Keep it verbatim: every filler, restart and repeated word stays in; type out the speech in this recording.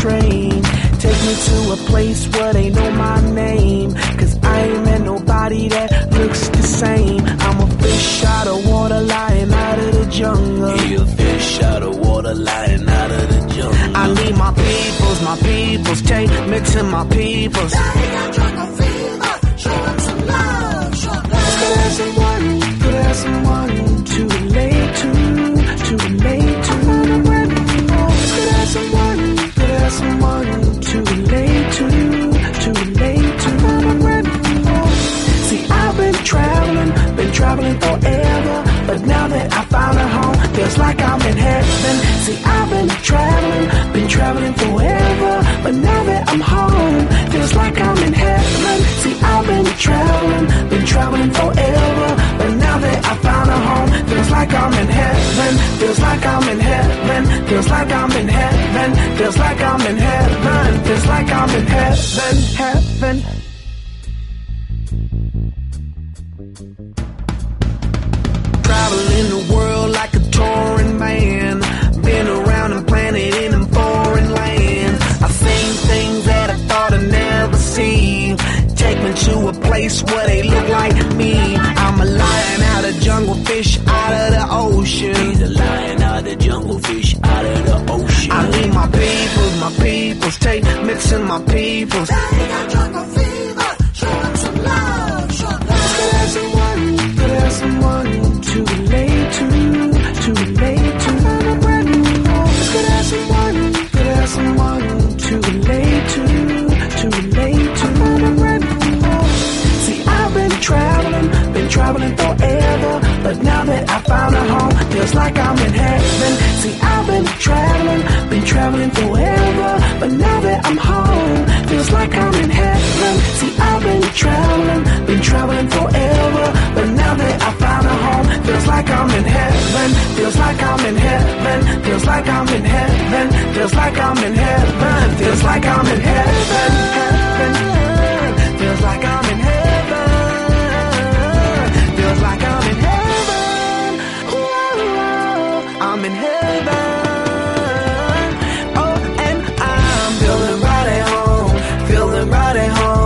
strange. Take me to a place where they know my name, cause I ain't met nobody that looks the same. I'm a fish out of water lying out of the jungle. He a fish out of water lying out of the jungle. I need my peoples, my peoples, take mixing my peoples. Daddy got jungle fever, show him some love, show him love. Could have someone, could have someone to relate to, to relate to. Could have someone, could have someone to relate to, to relate to. See, I've been traveling, been traveling forever, but now that I found a home, feels like I'm in heaven. See, I've been traveling, been traveling forever, but now that I'm home, feels like I'm in heaven. See, I've been traveling, been traveling forever, but now that I found a home, feels like I'm in heaven. Feels like I'm in heaven. Feels like I'm in heaven. Feels like I'm in heaven. Feels like I'm in heaven. Heaven. Traveling the world like a touring man. Been around and planted in them foreign lands. I've seen things that I thought I'd never see. Take me to a place where they look like me. I'm a lion out of jungle, fish out of the ocean. He's a lion out of the jungle, fish out of the ocean. I need my peoples, my peoples, take mixing my peoples. Daddy got jungle fever, show him some love, show him love. Could have someone, could have someone to relate to, to relate to. Could have someone, could have someone to relate to, to relate to. See, I've been traveling, been traveling forever, but now that I found a home, feels like I'm in heaven. See, I've been traveling, been traveling forever, but now that I'm home, feels like I'm in heaven. See, I've been traveling, been traveling forever, but now that I found a home, feels like I'm in heaven. Feels like I'm in heaven. Feels like I'm in heaven. Feels like I'm in heaven. Feels like I'm in heaven. Heaven. Feels like I'm in heaven. Feels like I'm in heaven. Ooh, I'm in heaven. Oh, and I'm feeling right at home. Feeling right at home.